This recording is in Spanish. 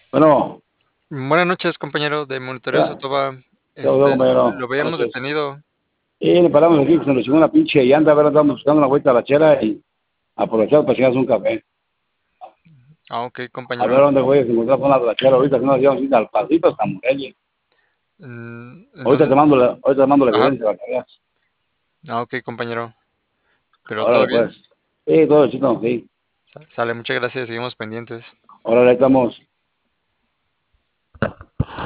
Bueno, Buenas noches, compañero de Monitoreo ya, Sotoba. todo, compañero. Lo Buenas veíamos noches. detenido. Y le paramos aquí, que se nos chingó una pinche llanta, a ver, andamos buscando una vuelta a la chera y aprovechar para chingarse un café. Ok, A ver compañero. dónde voy a encontrar con la chera ahorita, que nos llevamos al pasito hasta Morelia. ¿En dónde? Ahorita te mando la Ajá. evidencia para que veas. Ok, compañero. Pero todo Órale, bien. pues. Sí, todo chito, sí. Sale, muchas gracias. Seguimos pendientes. Órale, ahí estamos.